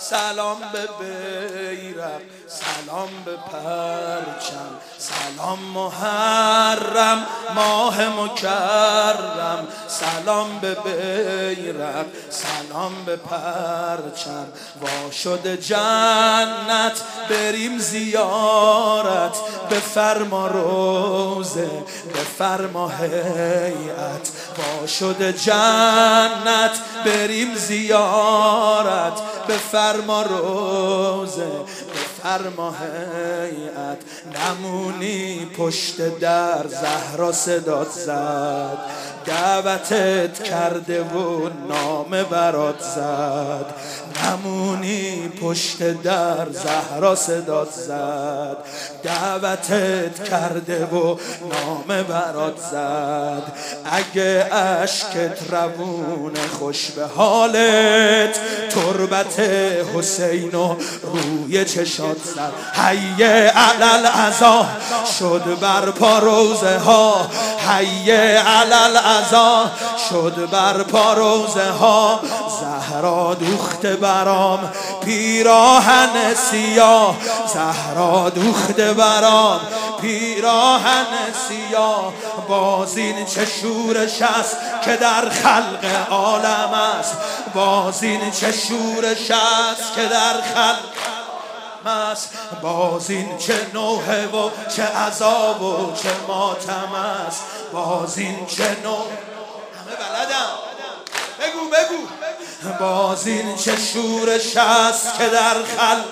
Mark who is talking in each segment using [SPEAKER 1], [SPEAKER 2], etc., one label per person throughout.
[SPEAKER 1] سلام به بیرق، سلام به پرچم، سلام محرم ماه مکرم، سلام به بیرق، سلام به پرچم. وا شده جنت بریم زیارت، بفرما روزه بفرما هیئت. وا شده جنت بریم زیارت، بفرما روزه بفرما هیئت. نمونی پشت در زهرا صدات زد، دعوتت کرده و نامه برات زد. نمونی پشت در زهرا صدات زد، دعوتت کرده و نامه برات زد. اگه اشکت روونه خوش به حالت، تربت حسین و روی چشات زد. حی علی العزا شد برپا روزه ها، حی علی العزا شد برپا روزه ها. زهرا دوخته برام پیراهن سیاه، زهرا دوخته برام پیراهن سیاه. باز این چه شورش است که در خلق عالم است، باز این چه شورش است که در خلق است. باز این چه نوحه و چه عذاب و چه ماتم است، باز این چه نوحه. همه بلدم، بگو باز این چه شورش است که در خلق،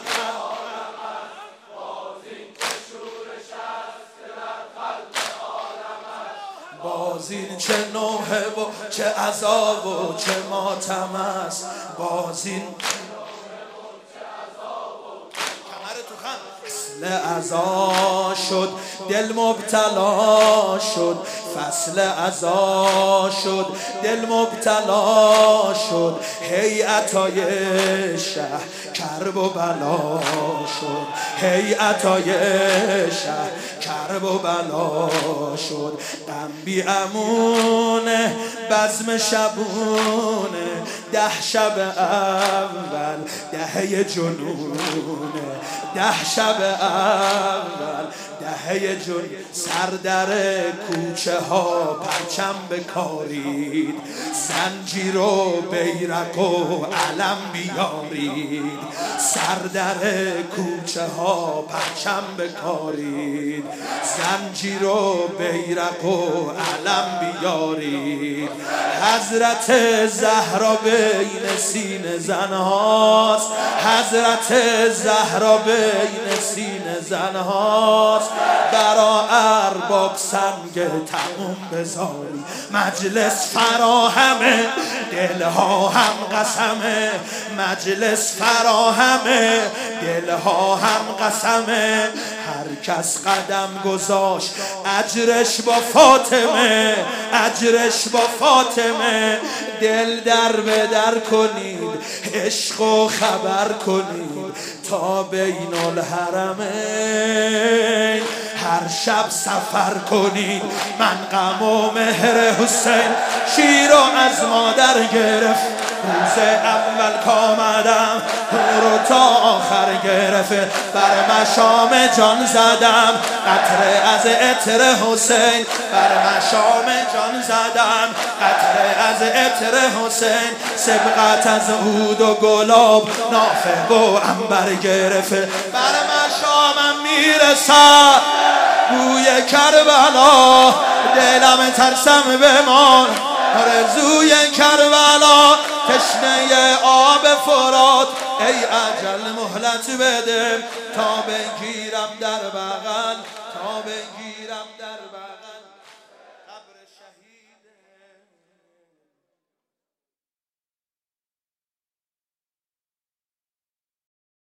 [SPEAKER 1] باز این چه نوحه و چه عذاب و چه ماتم است. باز این فصل عزا شد دل مبتلا شد، فصل عزا شد دل مبتلا شد. هیئتای شه کرب و بلا شد، هیئتای شه کرب و بلا شد. غم بی امونه بزم شبونه، 10 شب اول دهه جنونه، 10 شب اول دهه جنون. سر در کوچه ها پرچم بکارید، زنجیر و بیرق و علم بیارید. سر در کوچه ها پرچم بکارید، زنجیر و بیرق و علم بیارید. حضرت زهرا بین سینه زنهاست، حضرت زهرا بین سینه زنهاست. برا ارباب سنگ تموم بذاری، مجلس فراهمه دلها هم قسمه، مجلس فراهمه دلها هم قسمه. هر کس قدم گذاشت اجرش با فاطمه، اجرش با فاطمه. دل در به در کنید، عشق و خبر کنید تا بین الحرمین. هر شب سفر کنید، من غم و مهر حسین شیر و از مادر گرفت. روز اول کامدم رو تا آخر گرفت، بر مشام جان زدم قطره از عطر حسین، بر مشام جان زدم قطره از عطر حسین. سبقت از عود و گلاب نافه و عنبر گرفت، بر مشامم میرسد بوی کربلا. دلم ترسم بمان آرزوی کربلا، تشنه آب فرات ای اجل مهلت بده تا بگیرم در بغل، تا بگیرم در بغل قبر شهید.